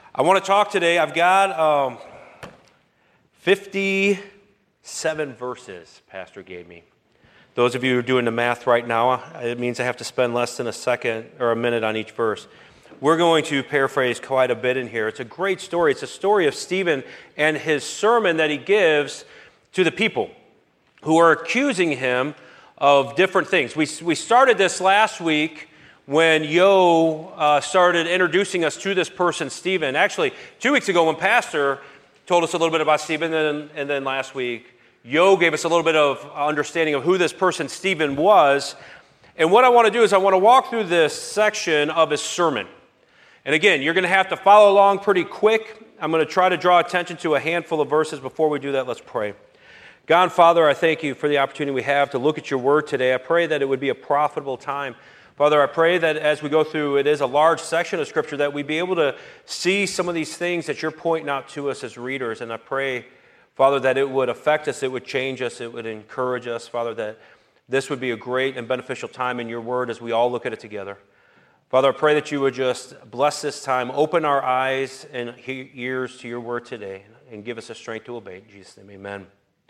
I want to talk today. I've got 57 verses Pastor gave me. Those of you who are doing the math right now, it means I have to spend less than a second or a minute on each verse. We're going to paraphrase quite a bit in here. It's a great story. It's a story of Stephen and his sermon that he gives to the people who are accusing him of different things. We started this last week when Yo started introducing us to this person, Stephen. Actually, 2 weeks ago when Pastor told us a little bit about Stephen, and then last week, Yo gave us a little bit of understanding of who this person, Stephen, was. And what I want to do is I want to walk through this section of his sermon. And again, you're going to have to follow along pretty quick. I'm going to try to draw attention to a handful of verses. Before we do that, let's pray. God and Father, I thank you for the opportunity we have to look at your word today. I pray that it would be a profitable time. Father, I pray that as we go through, it is a large section of Scripture, that we'd be able to see some of these things that you're pointing out to us as readers. And I pray, Father, that it would affect us, it would change us, it would encourage us. Father, that this would be a great and beneficial time in your word as we all look at it together. Father, I pray that you would just bless this time, open our eyes and ears to your word today, and give us the strength to obey. In Jesus' name, amen.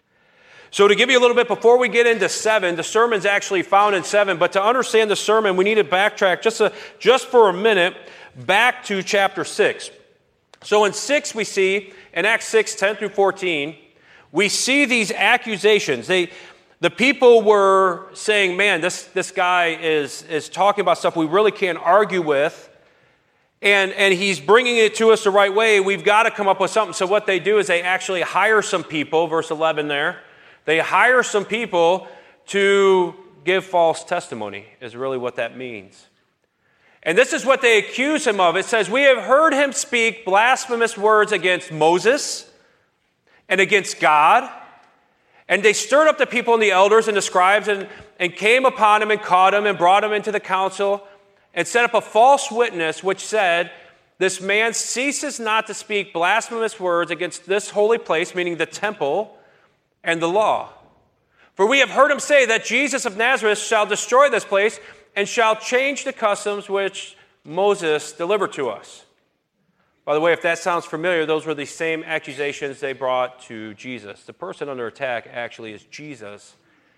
So to give you a little bit, before we get into 7, the sermon's actually found in 7, but to understand the sermon, we need to backtrack just for a minute back to chapter 6. So in 6, we see, in Acts 6, 10 through 14, we see these accusations. The people were saying, man, this guy is talking about stuff we really can't argue with, and he's bringing it to us the right way. We've got to come up with something. So what they do is they actually hire some people, verse 11 there. They hire some people to give false testimony, is really what that means. And this is what they accuse him of. It says, we have heard him speak blasphemous words against Moses and against God. And they stirred up the people and the elders and the scribes and came upon him and caught him and brought him into the council and set up a false witness which said, this man ceases not to speak blasphemous words against this holy place, meaning the temple, and the law. For we have heard him say that Jesus of Nazareth shall destroy this place and shall change the customs which Moses delivered to us. By the way, if that sounds familiar, those were the same accusations they brought to Jesus. The person under attack actually is Jesus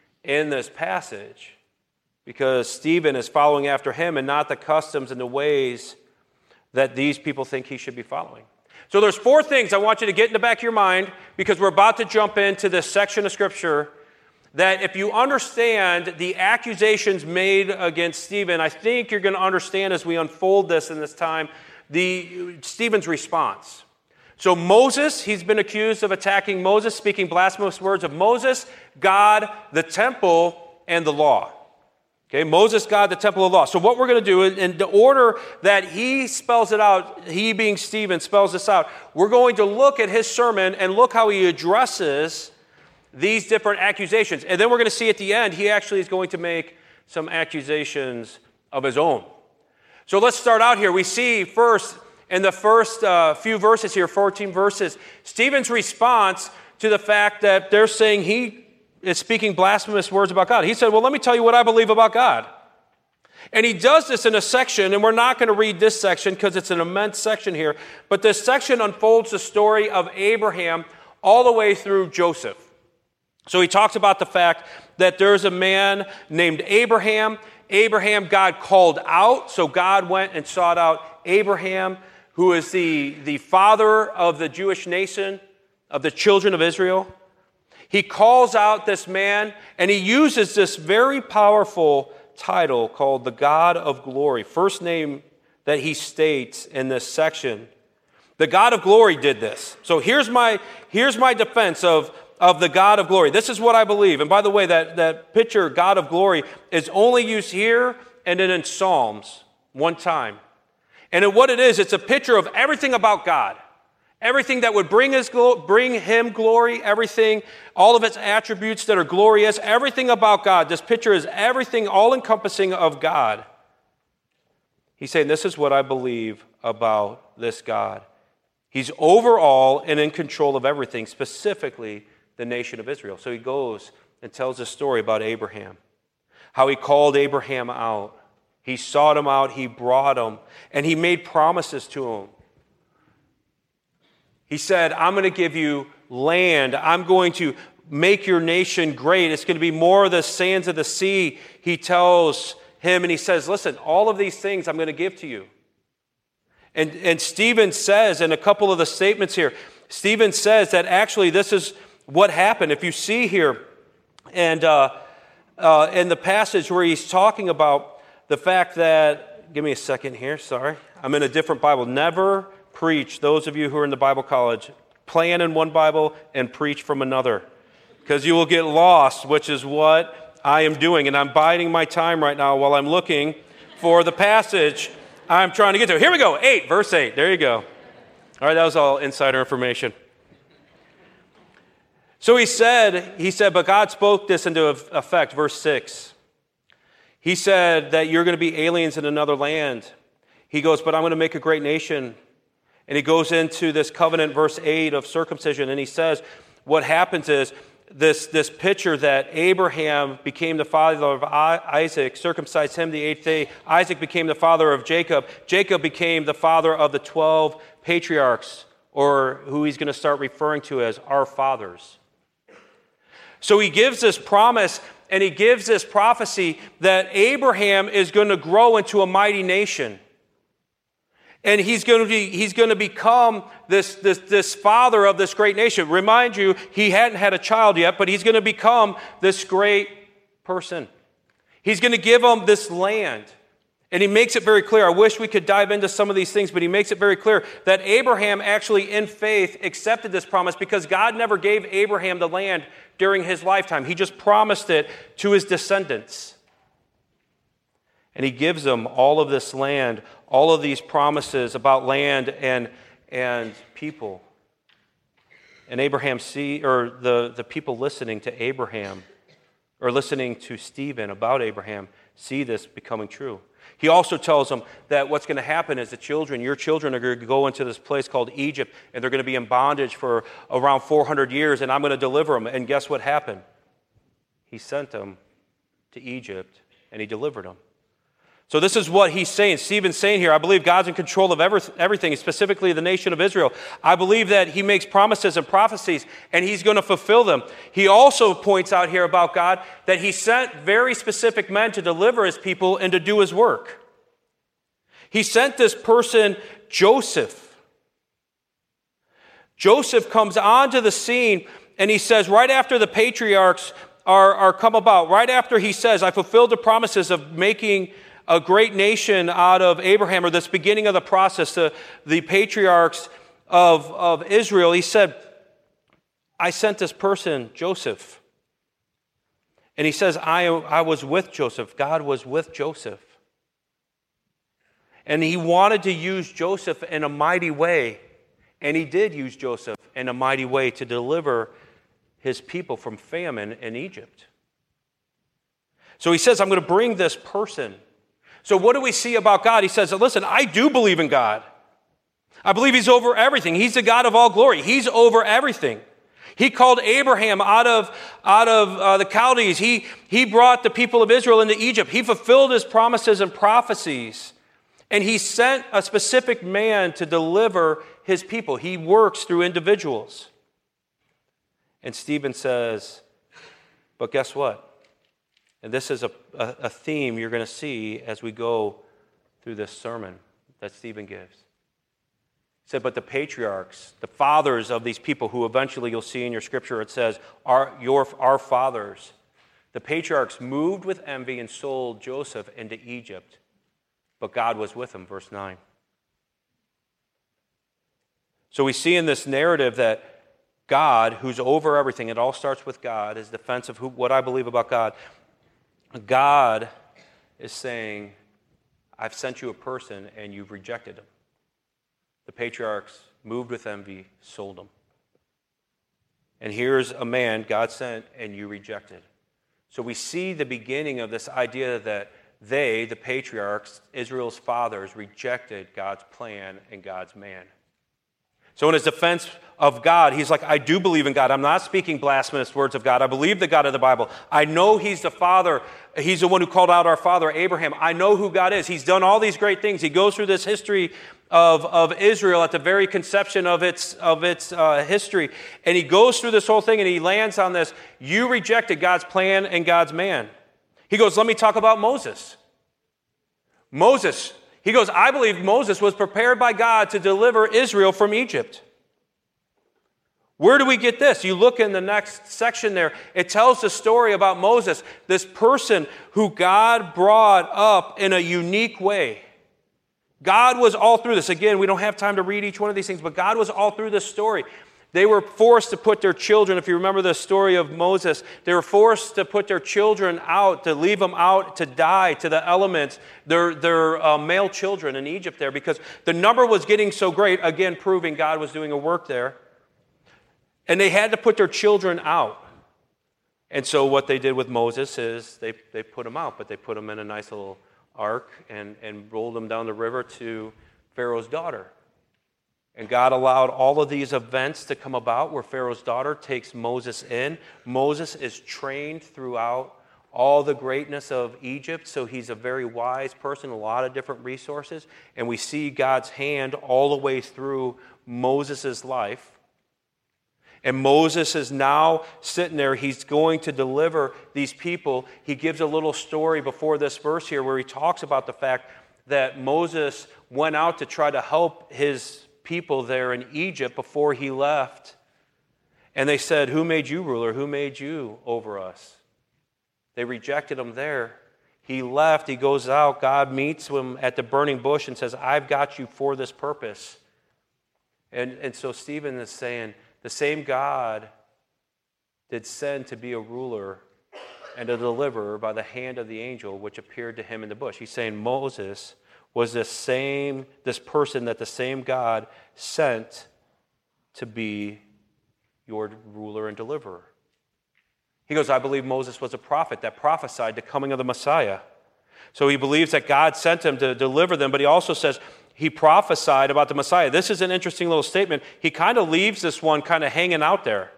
in this passage, because Stephen is following after him and not the customs and the ways that these people think he should be following. So there's 4 things I want you to get in the back of your mind, because we're about to jump into this section of Scripture, that if you understand the accusations made against Stephen, I think you're going to understand as we unfold this in this time, Stephen's response. So Moses, he's been accused of attacking Moses, speaking blasphemous words of Moses, God, the temple, and the law. Okay, Moses, God, the temple of law. So what we're going to do, in the order that he spells it out, he being Stephen spells this out, we're going to look at his sermon and look how he addresses these different accusations. And then we're going to see at the end, he actually is going to make some accusations of his own. So let's start out here. We see first, in the first few verses here, 14 verses, Stephen's response to the fact that they're saying he is speaking blasphemous words about God. He said, well, let me tell you what I believe about God. And he does this in a section, and we're not going to read this section because it's an immense section here, but this section unfolds the story of Abraham all the way through Joseph. So he talks about the fact that there's a man named Abraham. Abraham, God called out, so God went and sought out Abraham, who is the father of the Jewish nation, of the children of Israel. He calls out this man, and he uses this very powerful title called the God of Glory, first name that he states in this section. The God of Glory did this. So here's my defense of the God of Glory. This is what I believe. And by the way, that picture, God of Glory, is only used here and then in Psalms one time. And what it is, it's a picture of everything about God. Everything that would bring him glory, everything, all of its attributes that are glorious, everything about God. This picture is everything all-encompassing of God. He's saying, this is what I believe about this God. He's over all and in control of everything, specifically the nation of Israel. So he goes and tells a story about Abraham, how he called Abraham out. He sought him out, he brought him, and he made promises to him. He said, I'm going to give you land. I'm going to make your nation great. It's going to be more of the sands of the sea, he tells him. And he says, listen, all of these things I'm going to give to you. And Stephen says, in a couple of the statements here, Stephen says that actually this is what happened. If you see here, and in the passage where he's talking about the fact that, give me a second here, sorry. I'm in a different Bible. Never preach, those of you who are in the Bible college, plan in one Bible and preach from another, because you will get lost, which is what I am doing. And I'm biding my time right now while I'm looking for the passage I'm trying to get to. Here we go, 8, verse 8. There you go. All right, that was all insider information. So he said, but God spoke this into effect, verse 6. He said that you're going to be aliens in another land. He goes, but I'm going to make a great nation. And he goes into this covenant, verse 8, of circumcision. And he says, what happens is this picture that Abraham became the father of Isaac, circumcised him the 8th day. Isaac became the father of Jacob. Jacob became the father of the 12 patriarchs, or who he's going to start referring to as our fathers. So he gives this promise, and he gives this prophecy that Abraham is going to grow into a mighty nation. And he's going to become this father of this great nation. Remind you, he hadn't had a child yet, but he's going to become this great person. He's going to give him this land. And he makes it very clear. I wish we could dive into some of these things, but he makes it very clear that Abraham actually in faith accepted this promise because God never gave Abraham the land during his lifetime. He just promised it to his descendants. And he gives them all of this land, all of these promises about land and people. And Abraham the people listening to Abraham, or listening to Stephen about Abraham, see this becoming true. He also tells them that what's going to happen is your children are going to go into this place called Egypt, and they're going to be in bondage for around 400 years, and I'm going to deliver them. And guess what happened? He sent them to Egypt, and he delivered them. So this is what he's saying. Stephen's saying here, I believe God's in control of everything, specifically the nation of Israel. I believe that he makes promises and prophecies, and he's going to fulfill them. He also points out here about God that he sent very specific men to deliver his people and to do his work. He sent this person, Joseph. Joseph comes onto the scene, and he says, right after the patriarchs are come about, right after he says, I fulfilled the promises of making a great nation out of Abraham, or this beginning of the process, the patriarchs of Israel, he said, I sent this person, Joseph. And he says, I was with Joseph. God was with Joseph. And he wanted to use Joseph in a mighty way. And he did use Joseph in a mighty way to deliver his people from famine in Egypt. So he says, I'm going to bring this person. So what do we see about God? He says, listen, I do believe in God. I believe he's over everything. He's the God of all glory. He's over everything. He called Abraham out of the Chaldees. He brought the people of Israel into Egypt. He fulfilled his promises and prophecies. And he sent a specific man to deliver his people. He works through individuals. And Stephen says, but guess what? And this is a theme you're going to see as we go through this sermon that Stephen gives. He said, but the patriarchs, the fathers of these people who eventually you'll see in your scripture, it says, our fathers, the patriarchs moved with envy and sold Joseph into Egypt, but God was with him, verse 9. So we see in this narrative that God, who's over everything, it all starts with God, is defense of what I believe about God. God is saying, I've sent you a person and you've rejected him. The patriarchs moved with envy, sold him. And here's a man God sent and you rejected. So we see the beginning of this idea that they, the patriarchs, Israel's fathers, rejected God's plan and God's man. So in his defense of God, he's like, I do believe in God. I'm not speaking blasphemous words of God. I believe the God of the Bible. I know he's the Father. He's the one who called out our father, Abraham. I know who God is. He's done all these great things. He goes through this history of Israel at the very conception of its history. And he goes through this whole thing and he lands on this. You rejected God's plan and God's man. He goes, let me talk about Moses. Moses. He goes, I believe Moses was prepared by God to deliver Israel from Egypt. Where do we get this? You look in the next section there. It tells the story about Moses, this person who God brought up in a unique way. God was all through this. Again, we don't have time to read each one of these things, but God was all through this story. They were forced to put their children, if you remember the story of Moses, they were forced to put their children out, to leave them out to die to the elements, their male children in Egypt there, because the number was getting so great, again, proving God was doing a work there. And they had to put their children out. And so what they did with Moses is they put him out, but they put him in a nice little ark and rolled him down the river to Pharaoh's daughter. And God allowed all of these events to come about where Pharaoh's daughter takes Moses in. Moses is trained throughout all the greatness of Egypt, so he's a very wise person, a lot of different resources. And we see God's hand all the way through Moses' life. And Moses is now sitting there. He's going to deliver these people. He gives a little story before this verse here where he talks about the fact that Moses went out to try to help his people there in Egypt before he left. And they said, who made you ruler? Who made you over us? They rejected him there. He left. He goes out. God meets him at the burning bush and says, I've got you for this purpose. And so Stephen is saying, the same God did send to be a ruler and a deliverer by the hand of the angel which appeared to him in the bush. He's saying Moses was this person that the same God sent to be your ruler and deliverer. He goes, I believe Moses was a prophet that prophesied the coming of the Messiah. So he believes that God sent him to deliver them, but he also says he prophesied about the Messiah. This is an interesting little statement. He kind of leaves this one kind of hanging out there.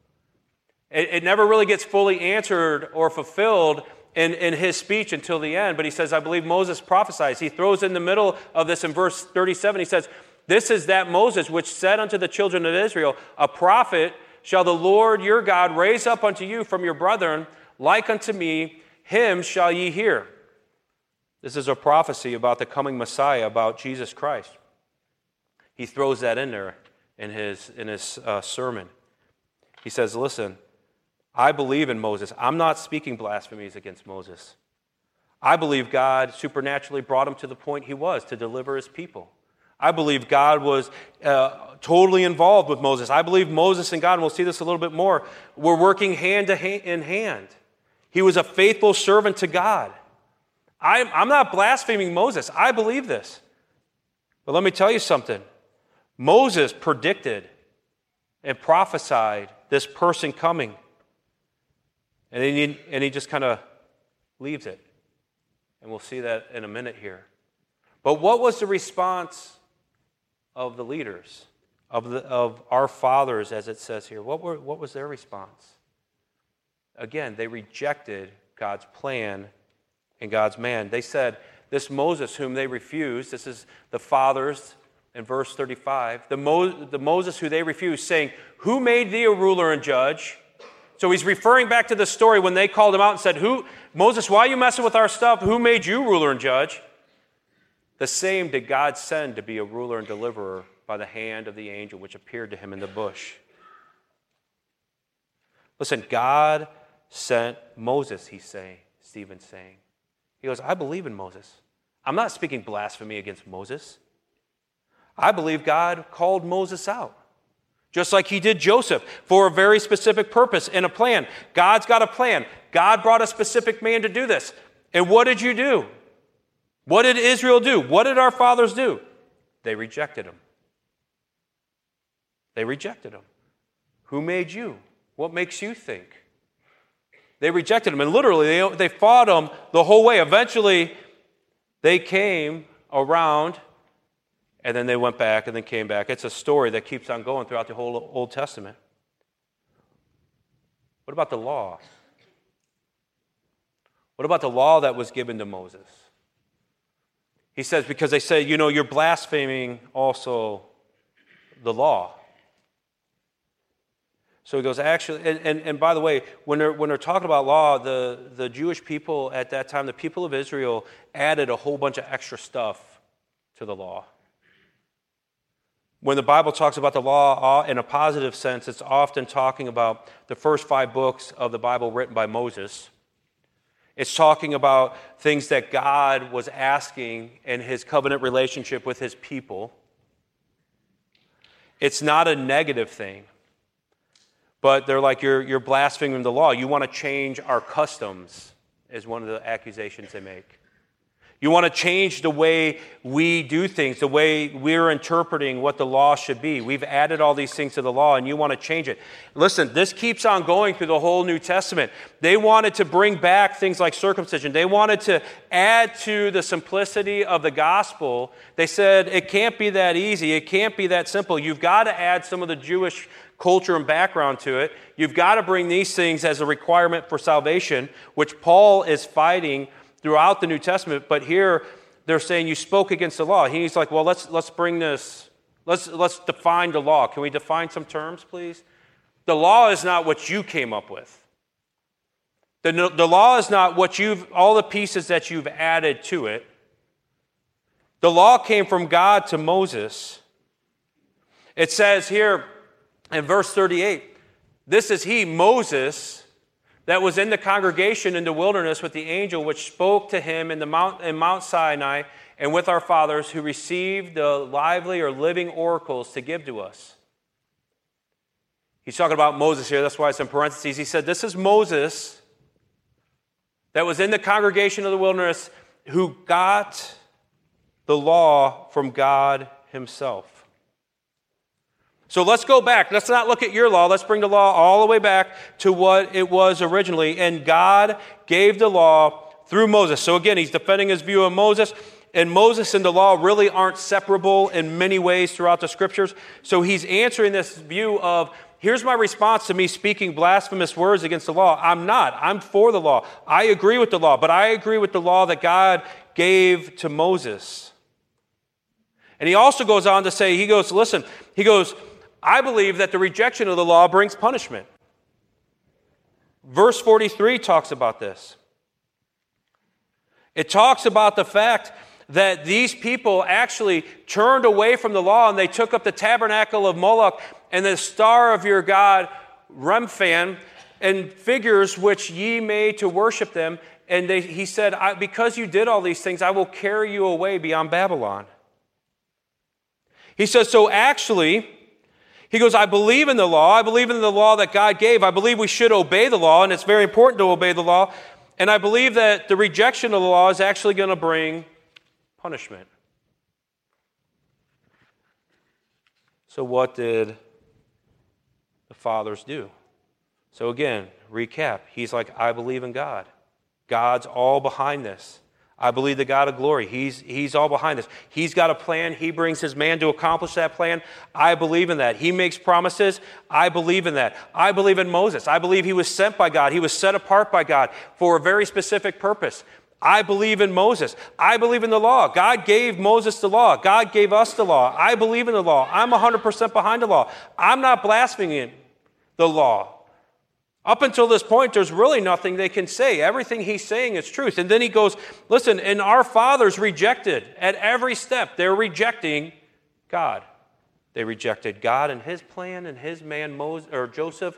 It never really gets fully answered or fulfilled in his speech until the end, but he says, I believe Moses prophesies. He throws in the middle of this in verse 37, he says, this is that Moses which said unto the children of Israel, a prophet shall the Lord your God raise up unto you from your brethren, like unto me, him shall ye hear. This is a prophecy about the coming Messiah, about Jesus Christ. He throws that in there in his sermon. He says, listen, I believe in Moses. I'm not speaking blasphemies against Moses. I believe God supernaturally brought him to the point he was to deliver his people. I believe God was totally involved with Moses. I believe Moses and God, and we'll see this a little bit more, were working hand in hand. He was a faithful servant to God. I'm not blaspheming Moses. I believe this. But let me tell you something. Moses predicted and prophesied this person coming. And he just kind of leaves it. And we'll see that in a minute here. But what was the response of the leaders, of our fathers, as it says here? What was their response? Again, they rejected God's plan and God's man. They said, this Moses whom they refused, this is the fathers in verse 35, the Moses who they refused, saying, who made thee a ruler and judge? So he's referring back to the story when they called him out and said, Moses, why are you messing with our stuff? Who made you ruler and judge? The same did God send to be a ruler and deliverer by the hand of the angel which appeared to him in the bush. Listen, God sent Moses, Stephen's saying. He goes, I believe in Moses. I'm not speaking blasphemy against Moses. I believe God called Moses out, just like he did Joseph, for a very specific purpose and a plan. God's got a plan. God brought a specific man to do this. And what did you do? What did Israel do? What did our fathers do? They rejected him. They rejected him. Who made you? What makes you think? They rejected him, and literally they fought him the whole way. Eventually, they came around and then they went back and then came back. It's a story that keeps on going throughout the whole Old Testament. What about the law? What about the law that was given to Moses? He says, because they say, you're blaspheming also the law. So he goes, actually, and by the way, when they're talking about law, the Jewish people at that time, the people of Israel, added a whole bunch of extra stuff to the law. When the Bible talks about the law in a positive sense, it's often talking about the first 5 books of the Bible written by Moses. It's talking about things that God was asking in his covenant relationship with his people. It's not a negative thing. But they're like, you're blaspheming the law. You want to change our customs, is one of the accusations they make. You want to change the way we do things, the way we're interpreting what the law should be. We've added all these things to the law, and you want to change it. Listen, this keeps on going through the whole New Testament. They wanted to bring back things like circumcision. They wanted to add to the simplicity of the gospel. They said, it can't be that easy. It can't be that simple. You've got to add some of the Jewish culture and background to it. You've got to bring these things as a requirement for salvation, which Paul is fighting throughout the New Testament. But here they're saying you spoke against the law. He's like, well, let's bring this. Let's define the law. Can we define some terms, please? The law is not what you came up with. The law is not all the pieces that you've added to it. The law came from God to Moses. It says here in verse 38, this is he, Moses, that was in the congregation in the wilderness with the angel which spoke to him in Mount Sinai and with our fathers, who received the lively or living oracles to give to us. He's talking about Moses here. That's why it's in parentheses. He said, this is Moses that was in the congregation of the wilderness who got the law from God himself. So let's go back. Let's not look at your law. Let's bring the law all the way back to what it was originally. And God gave the law through Moses. So again, he's defending his view of Moses. And Moses and the law really aren't separable in many ways throughout the scriptures. So he's answering this view of, here's my response to me speaking blasphemous words against the law. I'm not. I'm for the law. I agree with the law. But I agree with the law that God gave to Moses. And he also goes on to say, I believe that the rejection of the law brings punishment. Verse 43 talks about this. It talks about the fact that these people actually turned away from the law and they took up the tabernacle of Moloch and the star of your god Remphan and figures which ye made to worship them. And he said, because you did all these things, I will carry you away beyond Babylon. He says, so actually, he goes, I believe in the law. I believe in the law that God gave. I believe we should obey the law, and it's very important to obey the law. And I believe that the rejection of the law is actually going to bring punishment. So what did the fathers do? So again, recap. He's like, I believe in God. God's all behind this. I believe the God of glory. He's all behind this. He's got a plan. He brings his man to accomplish that plan. I believe in that. He makes promises. I believe in that. I believe in Moses. I believe he was sent by God. He was set apart by God for a very specific purpose. I believe in Moses. I believe in the law. God gave Moses the law. God gave us the law. I believe in the law. I'm 100% behind the law. I'm not blaspheming the law. Up until this point, there's really nothing they can say. Everything he's saying is truth. And then he goes, listen, and our fathers rejected at every step. They're rejecting God. They rejected God and his plan and his man, Moses.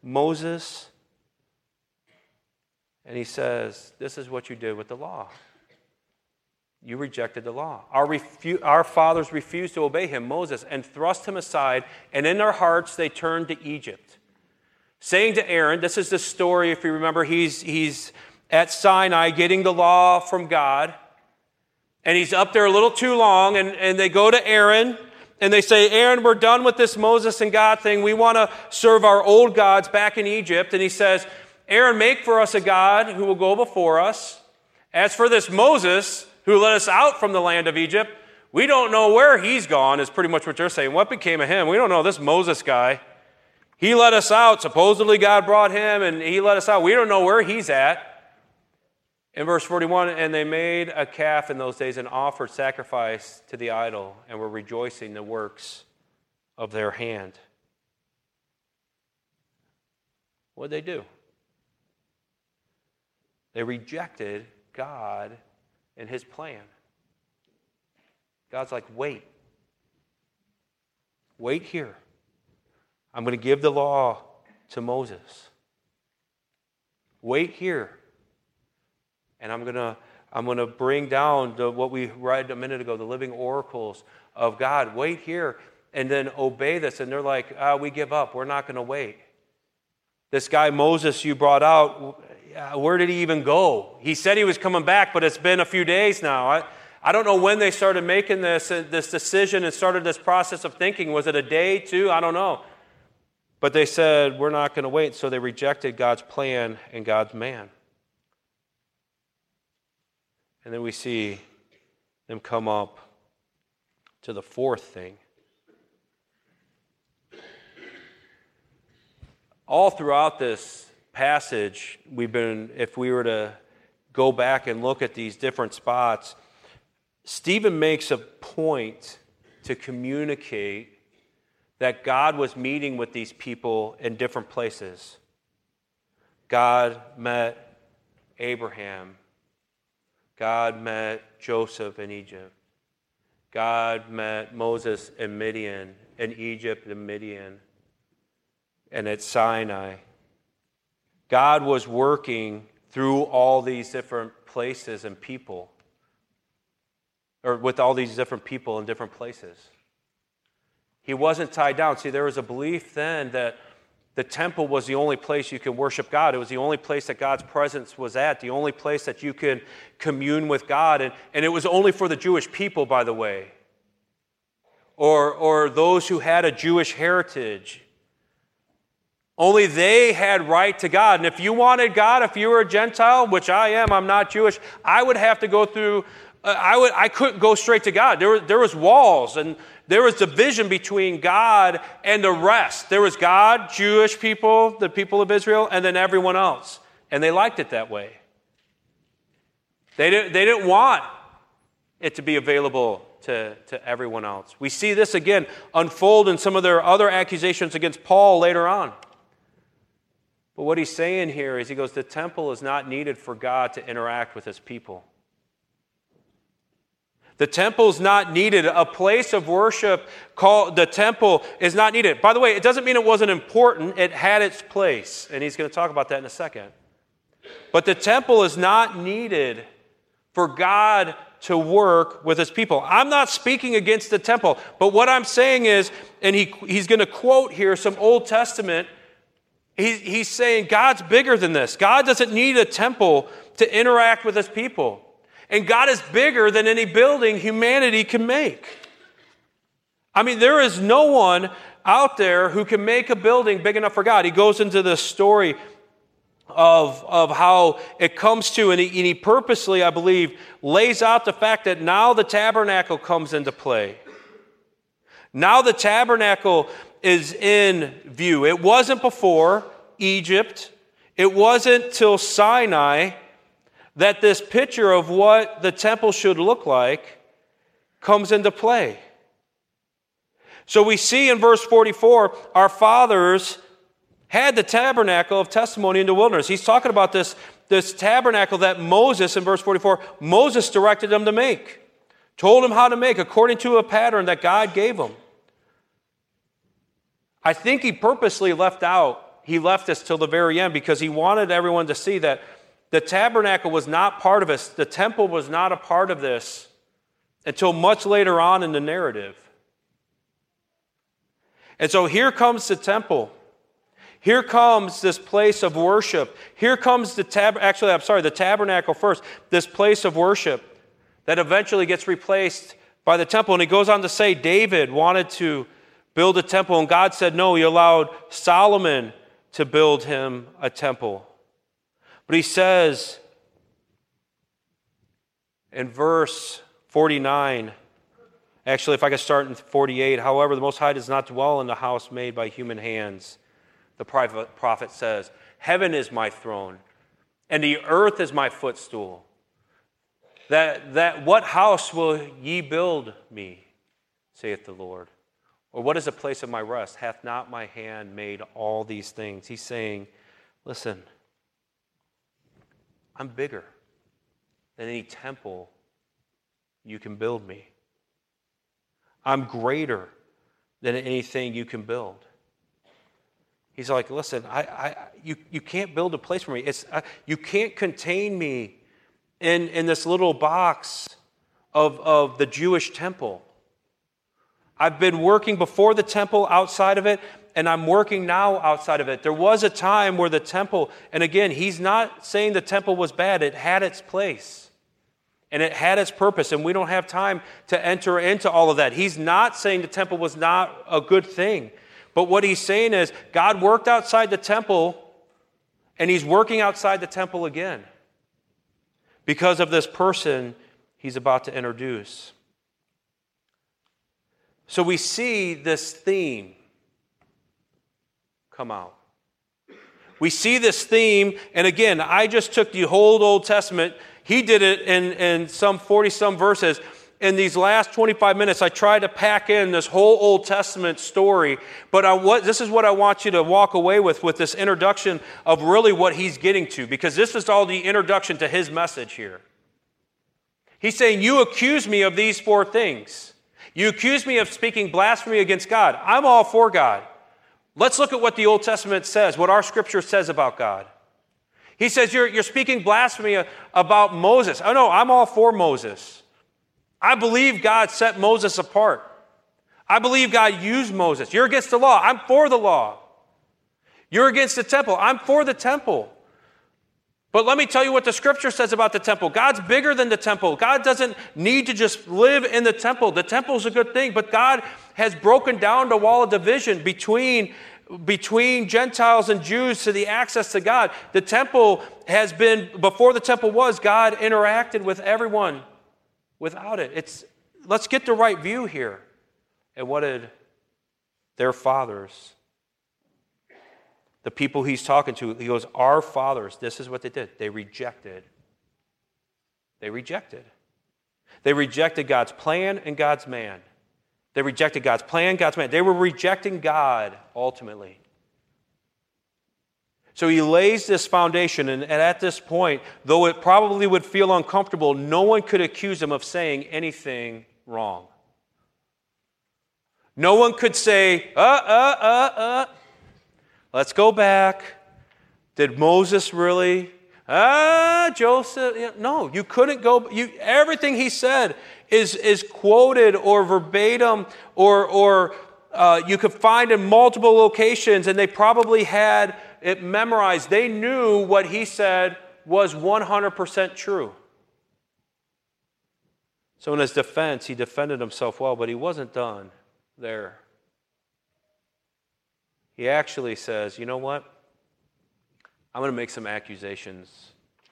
And he says, this is what you did with the law. You rejected the law. Our fathers refused to obey him, Moses, and thrust him aside. And in their hearts, they turned to Egypt. Saying to Aaron, this is the story, if you remember, he's at Sinai getting the law from God, and he's up there a little too long, and they go to Aaron, and they say, Aaron, we're done with this Moses and God thing. We want to serve our old gods back in Egypt. And he says, Aaron, make for us a God who will go before us. As for this Moses, who led us out from the land of Egypt, We don't know where he's gone, is pretty much what they're saying. What became of him? We don't know. This Moses guy, he let us out. Supposedly God brought him, and he let us out. We don't know where he's at. In verse 41, and they made a calf in those days and offered sacrifice to the idol and were rejoicing in the works of their hand. What did they do? They rejected God and his plan. God's like, wait. Wait here. I'm going to give the law to Moses. Wait here. And I'm going to bring down what we read a minute ago, the living oracles of God. Wait here and then obey this. And they're like, we give up. We're not going to wait. This guy Moses you brought out, where did he even go? He said he was coming back, but it's been a few days now. I don't know when they started making this decision and started this process of thinking. Was it a day, two? I don't know. But they said, we're not going to wait. So they rejected God's plan and God's man. And then we see them come up to the fourth thing. All throughout this passage, if we were to go back and look at these different spots, Stephen makes a point to communicate that God was meeting with these people in different places. God met Abraham. God met Joseph in Egypt. God met Moses in Midian, in Egypt and Midian, and at Sinai. God was working through all these different places and people, or with all these different people in different places. He wasn't tied down. See, there was a belief then that the temple was the only place you could worship God. It was the only place that God's presence was at, the only place that you could commune with God. And it was only for the Jewish people, by the way, or those who had a Jewish heritage. Only they had right to God. And if you wanted God, if you were a Gentile, which I am, I'm not Jewish, I would have to go through, I couldn't go straight to God. There was walls, and there was division between God and the rest. There was God, Jewish people, the people of Israel, and then everyone else. And they liked it that way. They didn't want it to be available to everyone else. We see this again unfold in some of their other accusations against Paul later on. But what he's saying here is he goes, the temple is not needed for God to interact with his people. The temple is not needed. A place of worship called the temple is not needed. By the way, it doesn't mean it wasn't important. It had its place. And he's going to talk about that in a second. But the temple is not needed for God to work with his people. I'm not speaking against the temple. But what I'm saying is, and he's going to quote here some Old Testament. He's saying God's bigger than this. God doesn't need a temple to interact with his people. And God is bigger than any building humanity can make. I mean, there is no one out there who can make a building big enough for God. He goes into the story of how it comes to, and he purposely, I believe, lays out the fact that now the tabernacle comes into play. Now the tabernacle is in view. It wasn't before Egypt. It wasn't till Sinai that this picture of what the temple should look like comes into play. So we see in verse 44, our fathers had the tabernacle of testimony in the wilderness. He's talking about this tabernacle that Moses, in verse 44, Moses directed them to make. Told them how to make according to a pattern that God gave them. I think he purposely left this till the very end because he wanted everyone to see that the tabernacle was not part of this. The temple was not a part of this until much later on in the narrative. And so here comes the temple. Here comes this place of worship. Here comes the tabernacle first, this place of worship that eventually gets replaced by the temple. And he goes on to say David wanted to build a temple, and God said no. He allowed Solomon to build him a temple. But he says in verse 49, Actually, if I could start in 48, however, the Most High does not dwell in the house made by human hands. The prophet says, heaven is my throne, and the earth is my footstool. That what house will ye build me, saith the Lord? Or what is the place of my rest? Hath not my hand made all these things? He's saying, listen, I'm bigger than any temple you can build me. I'm greater than anything you can build. He's like, listen, you can't build a place for me. You can't contain me in this little box of the Jewish temple. I've been working before the temple outside of it, and I'm working now outside of it. There was a time where the temple, and again, he's not saying the temple was bad. It had its place, and it had its purpose, and we don't have time to enter into all of that. He's not saying the temple was not a good thing. But what he's saying is God worked outside the temple, and he's working outside the temple again because of this person he's about to introduce. So we see this theme come out. We see this theme, and again, I just took the whole Old Testament. He did it in some 40-some verses. In these last 25 minutes, I tried to pack in this whole Old Testament story, but this is what I want you to walk away with this introduction of really what he's getting to, because this is all the introduction to his message here. He's saying, you accuse me of these 4 things. You accuse me of speaking blasphemy against God. I'm all for God. Let's look at what the Old Testament says, what our Scripture says about God. He says, you're speaking blasphemy about Moses. Oh no, I'm all for Moses. I believe God set Moses apart. I believe God used Moses. You're against the law. I'm for the law. You're against the temple. I'm for the temple. But let me tell you what the Scripture says about the temple. God's bigger than the temple. God doesn't need to just live in the temple. The temple's a good thing, but God has broken down the wall of division between Gentiles and Jews to the access to God. The temple has been, before the temple was, God interacted with everyone without it. Let's get the right view here. And what did their fathers, the people he's talking to, he goes, our fathers, this is what they did. They rejected. They rejected God's plan and God's man. They rejected God's plan, God's man. They were rejecting God ultimately. So he lays this foundation, and at this point, though it probably would feel uncomfortable, no one could accuse him of saying anything wrong. No one could say, let's go back. Did Moses really? Joseph? No, you couldn't go. Everything he said is quoted or verbatim or you could find in multiple locations, and they probably had it memorized. They knew what he said was 100% true. So in his defense, he defended himself well, but he wasn't done there. He actually says, you know what? I'm going to make some accusations.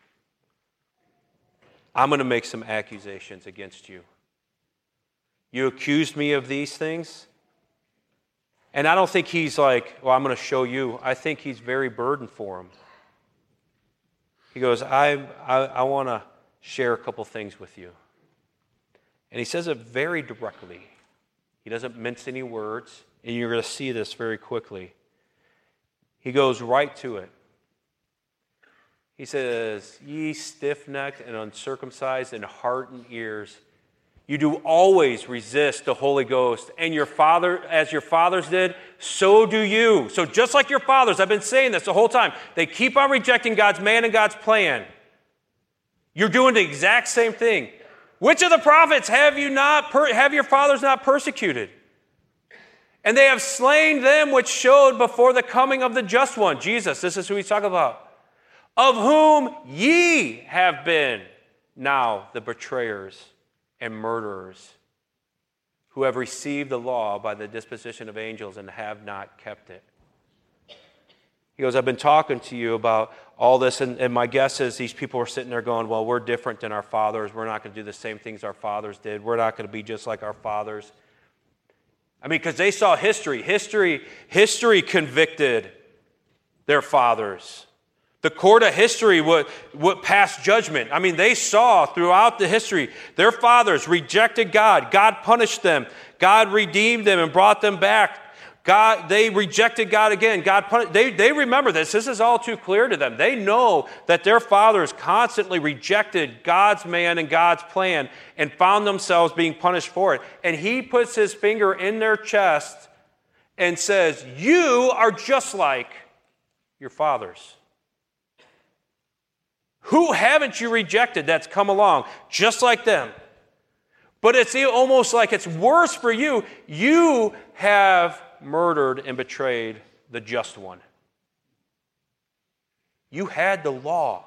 I'm going to make some accusations against you. You accused me of these things. And I don't think he's like, well, I'm going to show you. I think he's very burdened for him. He goes, I want to share a couple things with you. And he says it very directly. He doesn't mince any words, and you're going to see this very quickly. He goes right to it. He says, ye stiff-necked and uncircumcised in heart and ears, you do always resist the Holy Ghost, and your father, as your fathers did, so do you. So just like your fathers, I've been saying this the whole time, they keep on rejecting God's man and God's plan. You're doing the exact same thing. Which of the prophets have your fathers not persecuted? And they have slain them which showed before the coming of the just one, Jesus. This is who he's talking about. Of whom ye have been now the betrayers and murderers, who have received the law by the disposition of angels and have not kept it. He goes, I've been talking to you about all this, and my guess is these people are sitting there going, well, we're different than our fathers. We're not going to do the same things our fathers did. We're not going to be just like our fathers. I mean, because they saw history. History convicted their fathers. The court of history would pass judgment. I mean, they saw throughout the history, their fathers rejected God. God punished them. God redeemed them and brought them back. They rejected God again. God punished. They remember this. This is all too clear to them. They know that their fathers constantly rejected God's man and God's plan and found themselves being punished for it. And he puts his finger in their chest and says, you are just like your fathers. Who haven't you rejected that's come along just like them? But it's almost like it's worse for you. You have murdered and betrayed the just one. You had the law.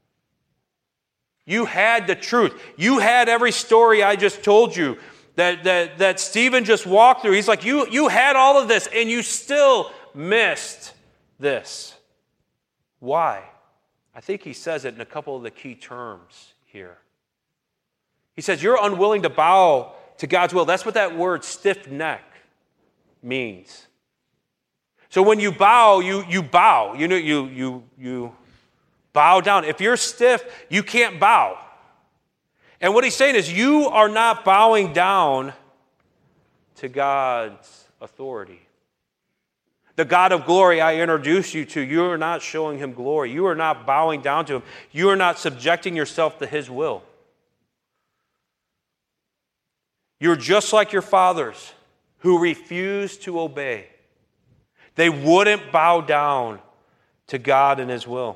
You had the truth. You had every story I just told you that Stephen just walked through. He's like, you had all of this and you still missed this. Why? I think he says it in a couple of the key terms here. He says, you're unwilling to bow to God's will. That's what that word stiff neck means. So when you bow, you bow. You bow down. If you're stiff, you can't bow. And what he's saying is you are not bowing down to God's authority. The God of glory I introduce you to, you are not showing him glory. You are not bowing down to him. You are not subjecting yourself to his will. You're just like your fathers who refused to obey. They wouldn't bow down to God and his will.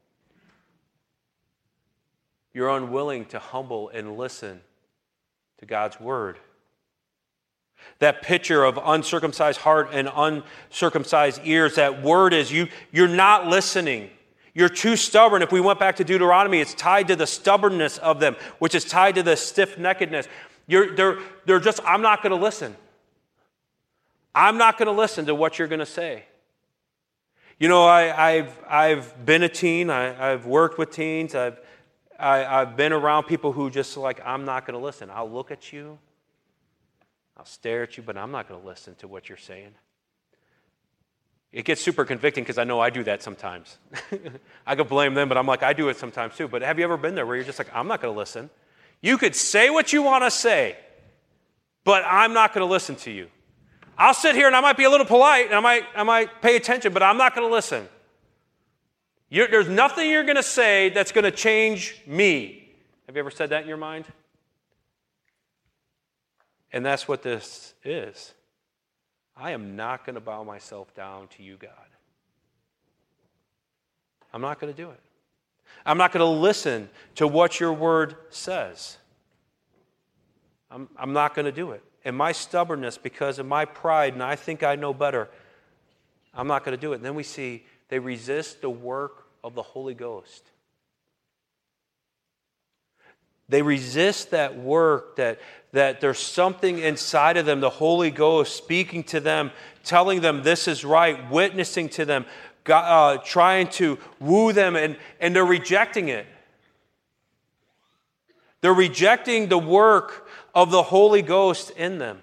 You're unwilling to humble and listen to God's word. That picture of uncircumcised heart and uncircumcised ears, that word is you're not listening. You're too stubborn. If we went back to Deuteronomy, it's tied to the stubbornness of them, which is tied to the stiff-neckedness. They're just, I'm not going to listen. I'm not going to listen to what you're going to say. You know, I've been a teen. I've worked with teens. I've been around people who just like, I'm not going to listen. I'll look at you. I'll stare at you, but I'm not going to listen to what you're saying. It gets super convicting because I know I do that sometimes. I could blame them, but I'm like, I do it sometimes too. But have you ever been there where you're just like, I'm not going to listen? You could say what you want to say, but I'm not going to listen to you. I'll sit here and I might be a little polite, and I might pay attention, but I'm not going to listen. There's nothing you're going to say that's going to change me. Have you ever said that in your mind? And that's what this is. I am not going to bow myself down to you, God. I'm not going to do it. I'm not going to listen to what your word says. I'm not going to do it. And my stubbornness, because of my pride, and I think I know better, I'm not going to do it. And then we see they resist the work of the Holy Ghost. They resist that work, that there's something inside of them, the Holy Ghost speaking to them, telling them this is right, witnessing to them, trying to woo them, and they're rejecting it. They're rejecting the work of the Holy Ghost in them.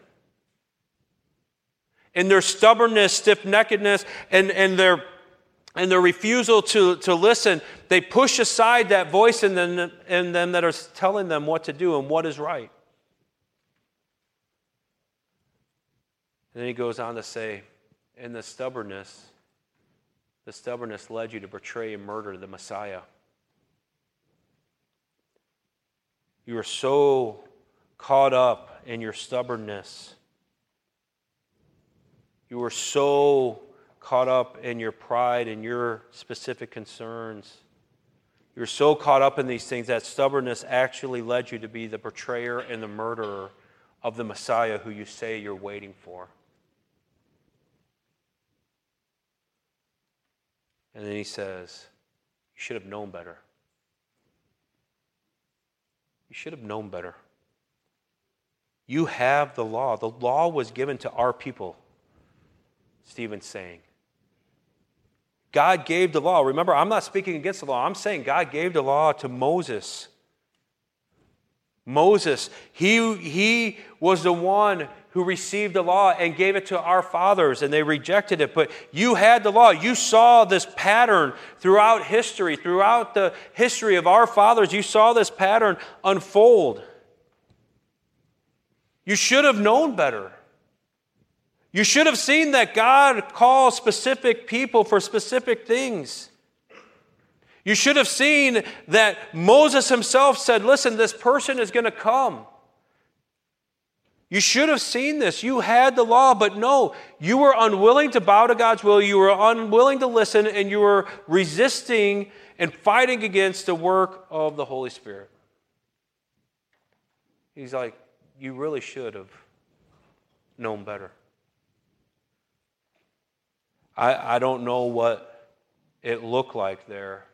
In their stubbornness, stiff-neckedness, and their refusal to listen, they push aside that voice in them that is telling them what to do and what is right. And then he goes on to say, and the stubbornness led you to betray and murder the Messiah. You were so caught up in your stubbornness. You were so caught up in your pride and your specific concerns. You're so caught up in these things that stubbornness actually led you to be the betrayer and the murderer of the Messiah who you say you're waiting for. And then he says, you should have known better. You should have known better. You have the law. The law was given to our people, Stephen's saying. God gave the law. Remember, I'm not speaking against the law. I'm saying God gave the law to Moses. Moses, he was the one who received the law and gave it to our fathers, and they rejected it. But you had the law. You saw this pattern throughout history, throughout the history of our fathers. You saw this pattern unfold. You should have known better. You should have seen that God calls specific people for specific things. You should have seen that Moses himself said, listen, this person is going to come. You should have seen this. You had the law, but no, you were unwilling to bow to God's will. You were unwilling to listen, and you were resisting and fighting against the work of the Holy Spirit. He's like, you really should have known better. I don't know what it looked like there.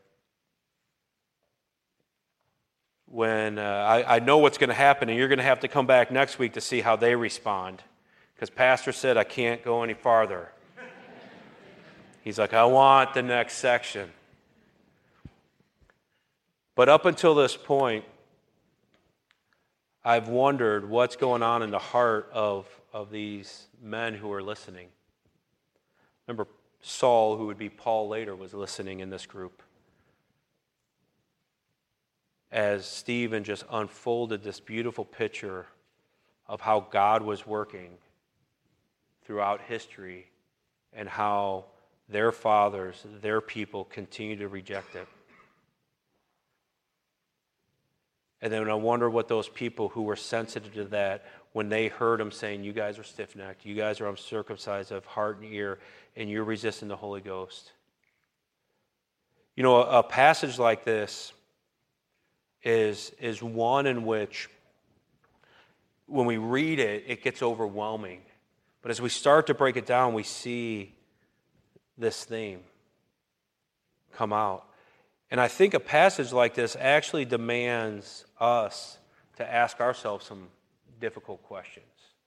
When I know what's going to happen, and you're going to have to come back next week to see how they respond. Because Pastor said, I can't go any farther. He's like, I want the next section. But up until this point, I've wondered what's going on in the heart of these men who are listening. Remember, Saul, who would be Paul later, was listening in this group. As Stephen just unfolded this beautiful picture of how God was working throughout history and how their fathers, their people, continue to reject it. And then I wonder what those people who were sensitive to that, when they heard him saying, you guys are stiff-necked, you guys are uncircumcised of heart and ear, and you're resisting the Holy Ghost. You know, a passage like this is one in which, when we read it, it gets overwhelming. But as we start to break it down, we see this theme come out. And I think a passage like this actually demands us to ask ourselves some difficult questions.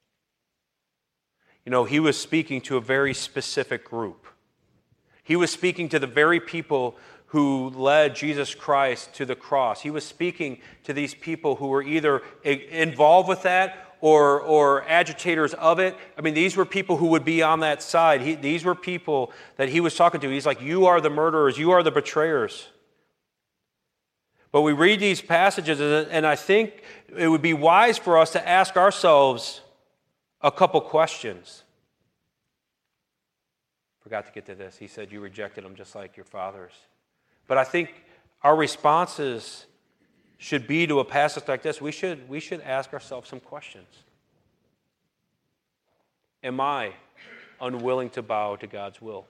You know, he was speaking to a very specific group. He was speaking to the very people who led Jesus Christ to the cross. He was speaking to these people who were either involved with that or agitators of it. I mean, these were people who would be on that side. These were people that he was talking to. He's like, you are the murderers, you are the betrayers. But we read these passages, and I think it would be wise for us to ask ourselves a couple questions. Forgot to get to this. He said, you rejected them just like your fathers. But I think our responses should be to a passage like this. We should ask ourselves some questions. Am I unwilling to bow to God's will?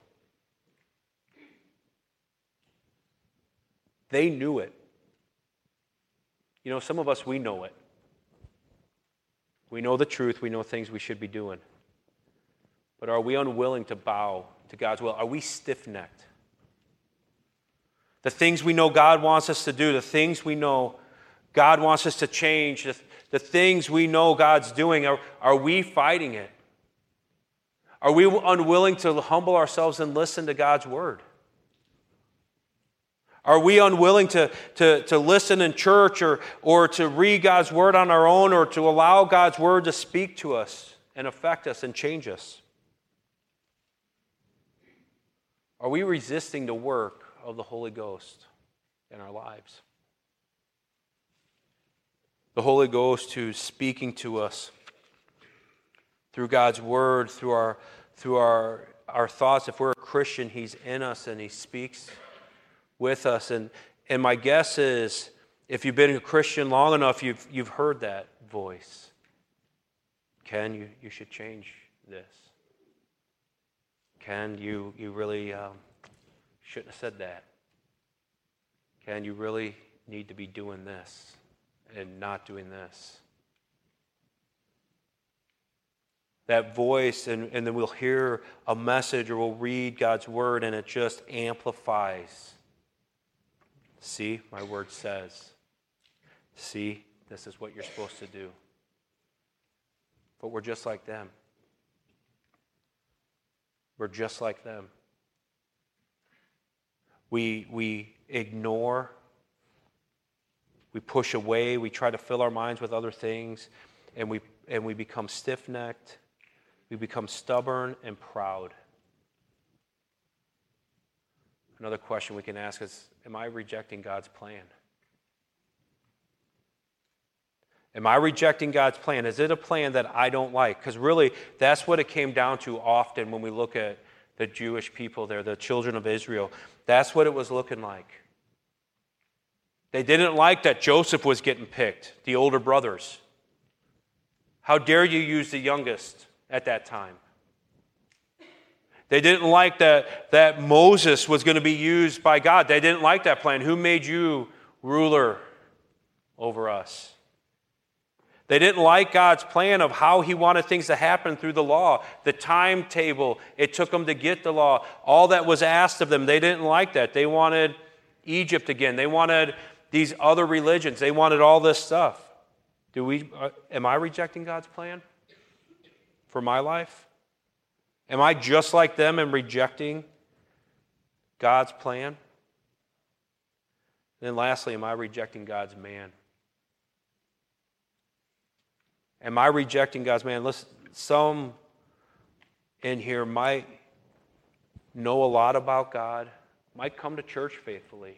They knew it. You know, some of us, we know it. We know the truth. We know things we should be doing. But are we unwilling to bow to God's will? Are we stiff-necked? The things we know God wants us to do, the things we know God wants us to change, the things we know God's doing, are we fighting it? Are we unwilling to humble ourselves and listen to God's word? Are we unwilling to listen in church or to read God's word on our own or to allow God's word to speak to us and affect us and change us? Are we resisting the work of the Holy Ghost in our lives? The Holy Ghost who's speaking to us through God's word, through our thoughts. If we're a Christian, he's in us and he speaks with us. And my guess is, if you've been a Christian long enough, you've heard that voice. Ken, you should change this. Ken, you really shouldn't have said that. Ken, you really need to be doing this and not doing this. That voice, and then we'll hear a message or we'll read God's word, and it just amplifies. See, my word says. See, this is what you're supposed to do. But we're just like them. We're just like them. we ignore, we push away, we try to fill our minds with other things, and we become stiff-necked, we become stubborn and proud. Another question we can ask is, am I rejecting God's plan? Am I rejecting God's plan? Is it a plan that I don't like? Because really, that's what it came down to often when we look at the Jewish people there, the children of Israel. That's what it was looking like. They didn't like that Joseph was getting picked, the older brothers. How dare you use the youngest at that time? They didn't like that Moses was going to be used by God. They didn't like that plan. Who made you ruler over us? They didn't like God's plan of how he wanted things to happen through the law, the timetable it took them to get the law, all that was asked of them. They didn't like that. They wanted Egypt again. They wanted these other religions. They wanted all this stuff. Am I rejecting God's plan for my life? Am I just like them and rejecting God's plan? And then lastly, am I rejecting God's man? Am I rejecting God's man? Listen, some in here might know a lot about God, might come to church faithfully,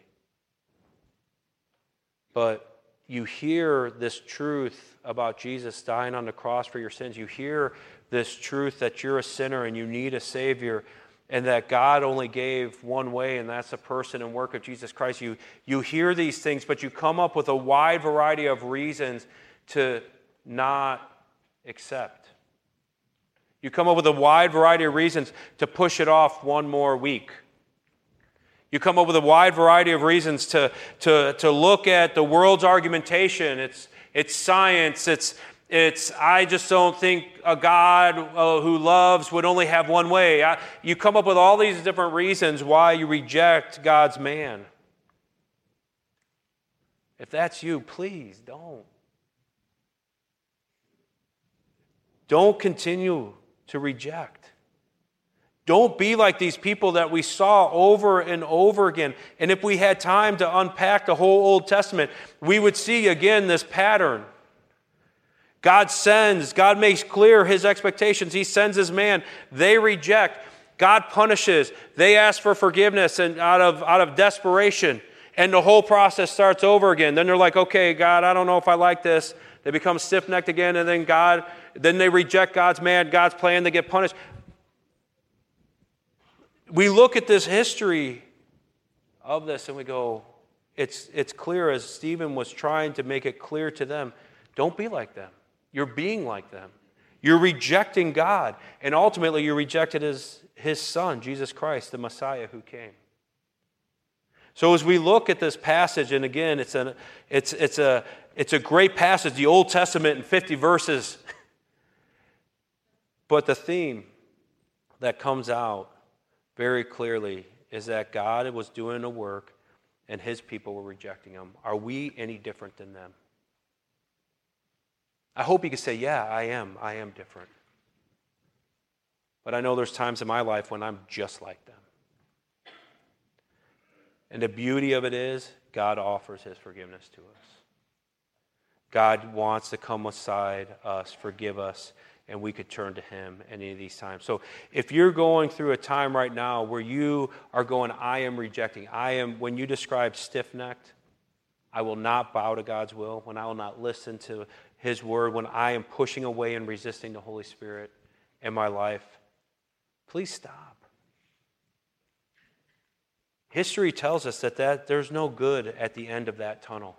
but you hear this truth about Jesus dying on the cross for your sins. You hear this truth that you're a sinner and you need a Savior, and that God only gave one way, and that's the person and work of Jesus Christ. You hear these things, but you come up with a wide variety of reasons to not accept. You come up with a wide variety of reasons to push it off one more week. You come up with a wide variety of reasons to look at the world's argumentation. It's science. It's I just don't think a God who loves would only have one way. You come up with all these different reasons why you reject God's man. If that's you, please don't. Don't continue to reject. Don't be like these people that we saw over and over again. And if we had time to unpack the whole Old Testament, we would see again this pattern. God sends, God makes clear his expectations. He sends his man. They reject. God punishes. They ask for forgiveness and out of desperation. And the whole process starts over again. Then they're like, okay, God, I don't know if I like this. They become stiff-necked again, and then they reject God's man, God's plan, they get punished. We look at this history of this and we go, it's clear, as Stephen was trying to make it clear to them, don't be like them. You're being like them. You're rejecting God, and ultimately you rejected his Son, Jesus Christ, the Messiah who came. So as we look at this passage, and again, it's a great passage, the Old Testament in 50 verses. But the theme that comes out very clearly is that God was doing a work and his people were rejecting him. Are we any different than them? I hope you can say, yeah, I am. I am different. But I know there's times in my life when I'm just like them. And the beauty of it is, God offers his forgiveness to us. God wants to come aside us, forgive us, and we could turn to him any of these times. So if you're going through a time right now where you are going, I am rejecting, when you describe stiff-necked, I will not bow to God's will, when I will not listen to his word, when I am pushing away and resisting the Holy Spirit in my life, please stop. History tells us that there's no good at the end of that tunnel.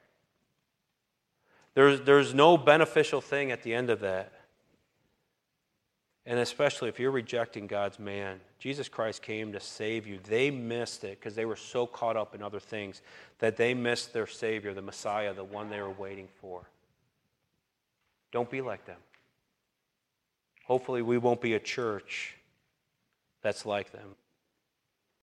There's no beneficial thing at the end of that. And especially if you're rejecting God's man, Jesus Christ came to save you. They missed it because they were so caught up in other things that they missed their Savior, the Messiah, the one they were waiting for. Don't be like them. Hopefully we won't be a church that's like them.